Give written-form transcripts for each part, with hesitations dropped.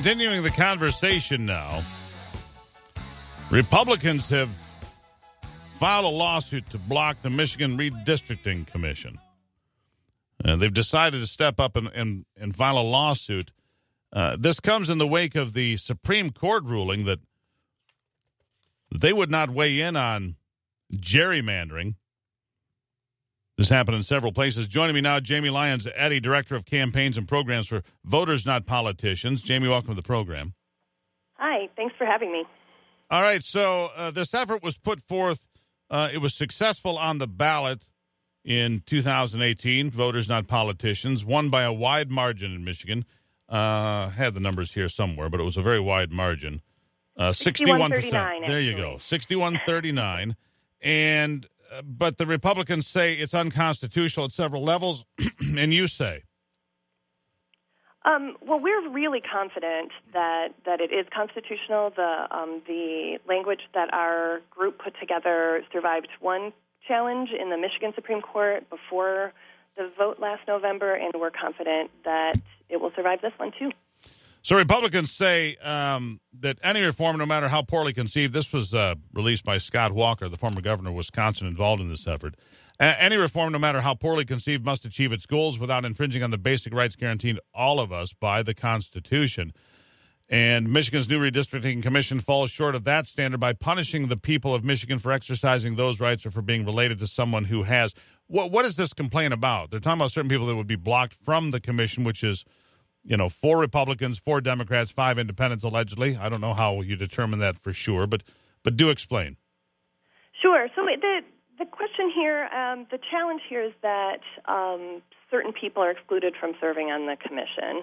Continuing the conversation now, Republicans have filed a lawsuit to block the Michigan Redistricting Commission. They've decided to step up and file a lawsuit. This comes in the wake of the Supreme Court ruling that they would not weigh in on gerrymandering. This happened in several places. Joining me now, Jamie Lyons, Eddy, Director of Campaigns and Programs for Voters Not Politicians. Jamie, welcome to the program. Hi, thanks for having me. All right, so this effort was put forth. It was successful on the ballot in 2018, Voters Not Politicians, won by a wide margin in Michigan. Had the numbers here somewhere, but it was a very wide margin. 61%. There you go, 61-39. But the Republicans say it's unconstitutional at several levels, and you say? Well, we're really confident that it is constitutional. The language that our group put together survived one challenge in the Michigan Supreme Court before the vote last November, and we're confident that it will survive this one, too. So Republicans say that any reform, no matter how poorly conceived, this was released by Scott Walker, the former governor of Wisconsin, involved in this effort. Any reform, no matter how poorly conceived, must achieve its goals without infringing on the basic rights guaranteed all of us by the Constitution. And Michigan's new redistricting commission falls short of that standard by punishing the people of Michigan for exercising those rights or for being related to someone who has. What is this complaint about? They're talking about certain people that would be blocked from the commission, which is 4 Republicans, 4 Democrats, 5 independents, allegedly. I don't know how you determine that for sure, but do explain. Sure. So the question here, the challenge here is that certain people are excluded from serving on the commission.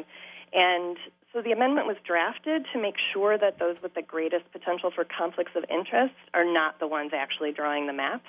And so the amendment was drafted to make sure that those with the greatest potential for conflicts of interest are not the ones actually drawing the maps.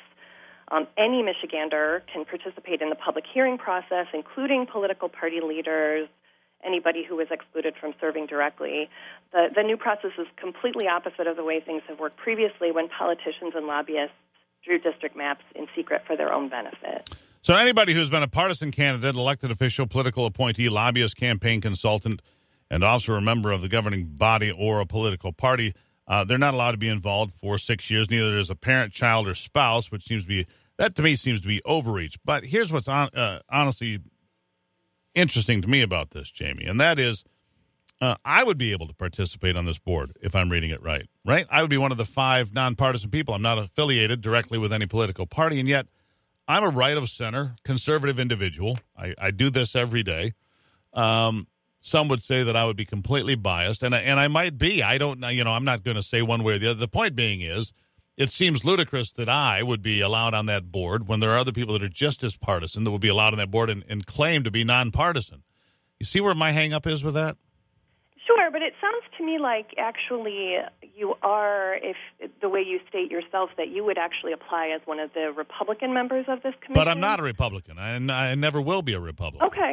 Any Michigander can participate in the public hearing process, including political party leaders, anybody who was excluded from serving directly. The new process is completely opposite of the way things have worked previously when politicians and lobbyists drew district maps in secret for their own benefit. So anybody who's been a partisan candidate, elected official, political appointee, lobbyist, campaign consultant, and also a member of the governing body or a political party, they're not allowed to be involved for 6 years. Neither is a parent, child, or spouse, which seems to be overreach. But here's what's honestly interesting to me about this, Jamie, and that is I would be able to participate on this board if I'm reading it right? I would be one of the 5 nonpartisan people. I'm not affiliated directly with any political party, and yet I'm a right-of-center, conservative individual. I do this every day. Some would say that I would be completely biased, and I might be. I don't know. I'm not going to say one way or the other. The point being is, it seems ludicrous that I would be allowed on that board when there are other people that are just as partisan that would be allowed on that board and claim to be nonpartisan. You see where my hang-up is with that? Sure, but it sounds to me like actually you are, if the way you state yourself, that you would actually apply as one of the Republican members of this commission. But I'm not a Republican. I never will be a Republican. Okay.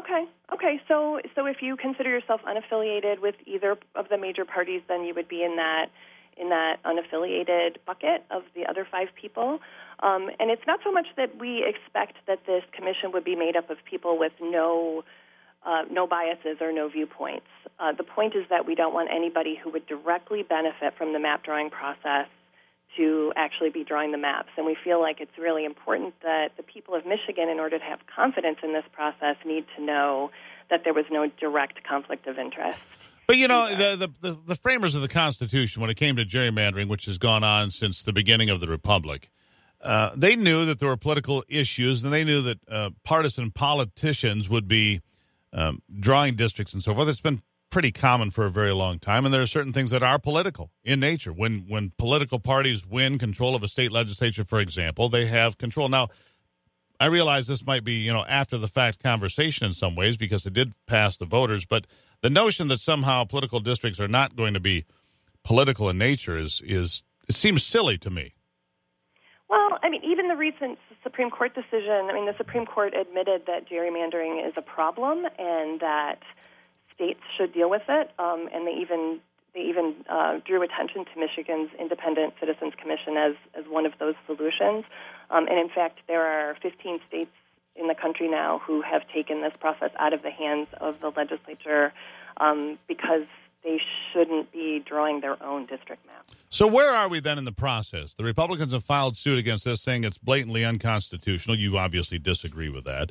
So if you consider yourself unaffiliated with either of the major parties, then you would be in that unaffiliated bucket of the other 5 people. And it's not so much that we expect that this commission would be made up of people with no biases or no viewpoints. The point is that we don't want anybody who would directly benefit from the map drawing process to actually be drawing the maps. And we feel like it's really important that the people of Michigan, in order to have confidence in this process, need to know that there was no direct conflict of interest. But, the framers of the Constitution, when it came to gerrymandering, which has gone on since the beginning of the Republic, they knew that there were political issues, and they knew that partisan politicians would be drawing districts and so forth. It's been pretty common for a very long time, and there are certain things that are political in nature. When political parties win control of a state legislature, for example, they have control. Now, I realize this might be, after-the-fact conversation in some ways because it did pass the voters, but the notion that somehow political districts are not going to be political in nature is it seems silly to me. Well, even the recent Supreme Court decision, the Supreme Court admitted that gerrymandering is a problem and that states should deal with it, and they even drew attention to Michigan's Independent Citizens Commission as one of those solutions. And in fact, there are 15 states in the country now who have taken this process out of the hands of the legislature because they shouldn't be drawing their own district map. So where are we then in the process? The Republicans have filed suit against this, saying it's blatantly unconstitutional. You obviously disagree with that.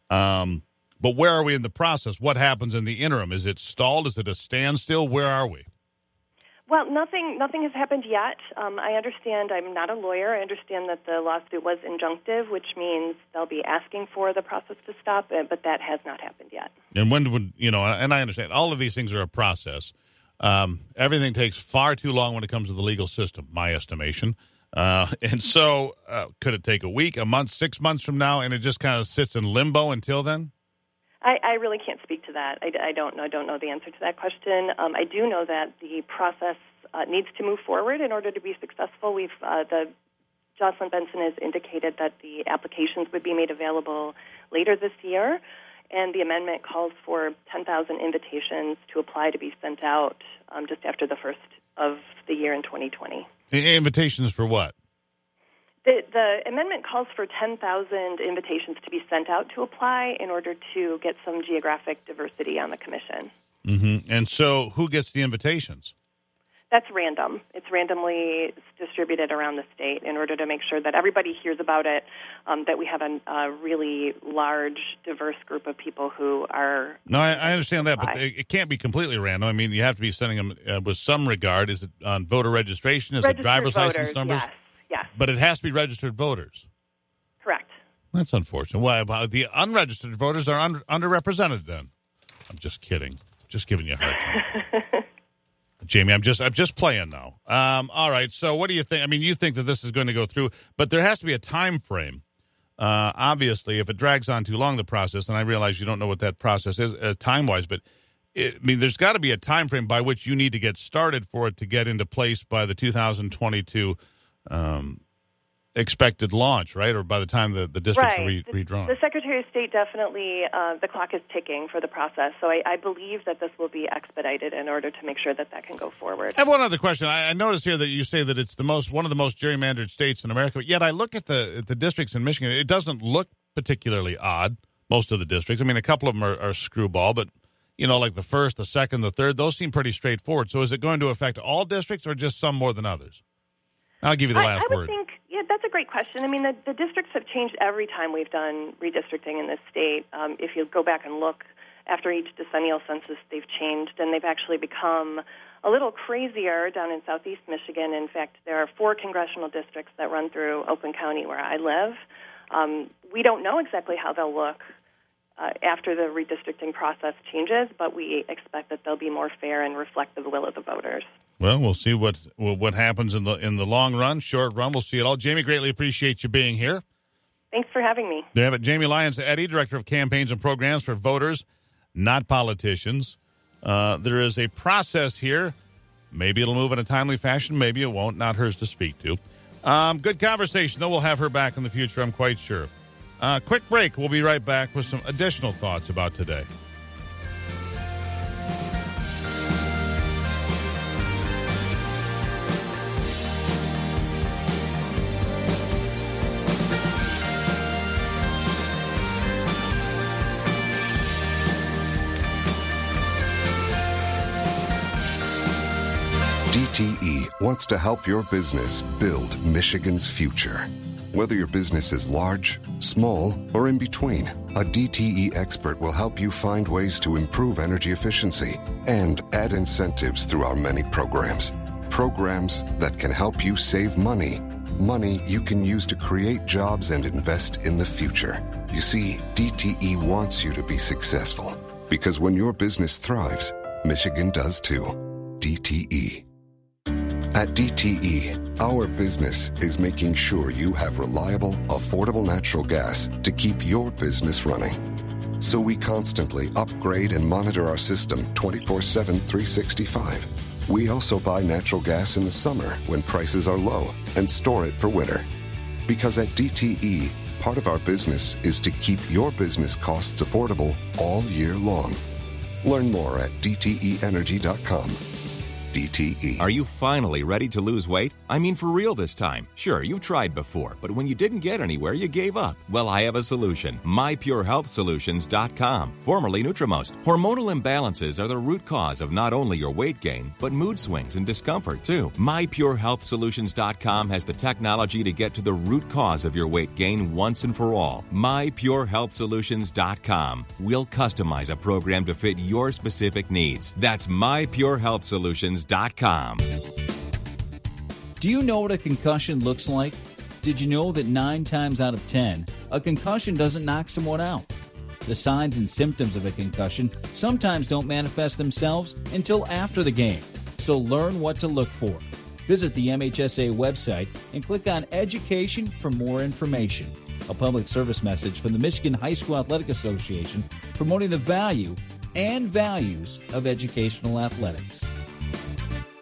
But where are we in the process? What happens in the interim? Is it stalled? Is it a standstill? Where are we? Well, nothing has happened yet. I understand, I'm not a lawyer. I understand that the lawsuit was injunctive, which means they'll be asking for the process to stop, but that has not happened yet. And when would, and I understand, all of these things are a process. Everything takes far too long when it comes to the legal system, my estimation. And so could it take a week, a month, 6 months from now, and it just kind of sits in limbo until then? I really can't speak to that. I don't know the answer to that question. I do know that the process needs to move forward in order to be successful. Jocelyn Benson has indicated that the applications would be made available later this year, and the amendment calls for 10,000 invitations to apply to be sent out just after the first of the year in 2020. Invitations for what? The amendment calls for 10,000 invitations to be sent out to apply in order to get some geographic diversity on the commission. Mm-hmm. And so who gets the invitations? That's random. It's randomly distributed around the state in order to make sure that everybody hears about it, that we have a really large, diverse group of people who are... No, I understand that, but it can't be completely random. I mean, you have to be sending them with some regard. Is it on voter registration? Is it driver's license numbers? Yes. But it has to be registered voters. Correct. That's unfortunate. Why about the unregistered voters are underrepresented then? I'm just kidding. Just giving you a hard time. Jamie, I'm just playing now. All right. So what do you think? I mean, you think that this is going to go through, but there has to be a time frame. Obviously, if it drags on too long, the process, and I realize you don't know what that process is time-wise, but there's got to be a time frame by which you need to get started for it to get into place by the 2022 expected launch, right? Or by the time the districts are redrawn. The Secretary of State definitely, the clock is ticking for the process. So I believe that this will be expedited in order to make sure that can go forward. I have one other question. I noticed here that you say that it's one of the most gerrymandered states in America, but yet I look at the districts in Michigan. It doesn't look particularly odd, most of the districts. I mean, a couple of them are screwball, but, like the 1st, the 2nd, the 3rd, those seem pretty straightforward. So is it going to affect all districts or just some more than others? I'll give you the last word. That's a great question. I mean, the districts have changed every time we've done redistricting in this state. If you go back and look, after each decennial census, they've changed, and they've actually become a little crazier down in southeast Michigan. In fact, there are 4 congressional districts that run through Oakland County where I live. We don't know exactly how they'll look after the redistricting process changes, but we expect that they'll be more fair and reflect the will of the voters. Well, we'll see what happens in the long run, short run. We'll see it all. Jamie, greatly appreciate you being here. Thanks for having me. There you have it. Jamie Lyons-Eddy, Director of Campaigns and Programs for Voters, not politicians. There is a process here. Maybe it'll move in a timely fashion. Maybe it won't. Not hers to speak to. Good conversation, though. We'll have her back in the future, I'm quite sure. Quick break. We'll be right back with some additional thoughts about today. DTE wants to help your business build Michigan's future. Whether your business is large, small, or in between, a DTE expert will help you find ways to improve energy efficiency and add incentives through our many programs. Programs that can help you save money you can use to create jobs and invest in the future. You see, DTE wants you to be successful because when your business thrives, Michigan does too. DTE. At DTE, our business is making sure you have reliable, affordable natural gas to keep your business running. So we constantly upgrade and monitor our system 24/7, 365. We also buy natural gas in the summer when prices are low and store it for winter. Because at DTE, part of our business is to keep your business costs affordable all year long. Learn more at dteenergy.com. DTE. Are you finally ready to lose weight? I mean, for real this time. Sure, you've tried before, but when you didn't get anywhere, you gave up. Well, I have a solution. MyPureHealthSolutions.com, formerly Nutrimost. Hormonal imbalances are the root cause of not only your weight gain, but mood swings and discomfort, too. MyPureHealthSolutions.com has the technology to get to the root cause of your weight gain once and for all. MyPureHealthSolutions.com. We'll customize a program to fit your specific needs. That's MyPureHealthSolutions.com. Do you know what a concussion looks like? Did you know that 9 times out of 10, a concussion doesn't knock someone out? The signs and symptoms of a concussion sometimes don't manifest themselves until after the game, so learn what to look for. Visit the MHSA website and click on Education for more information. A public service message from the Michigan High School Athletic Association promoting the value and values of educational athletics.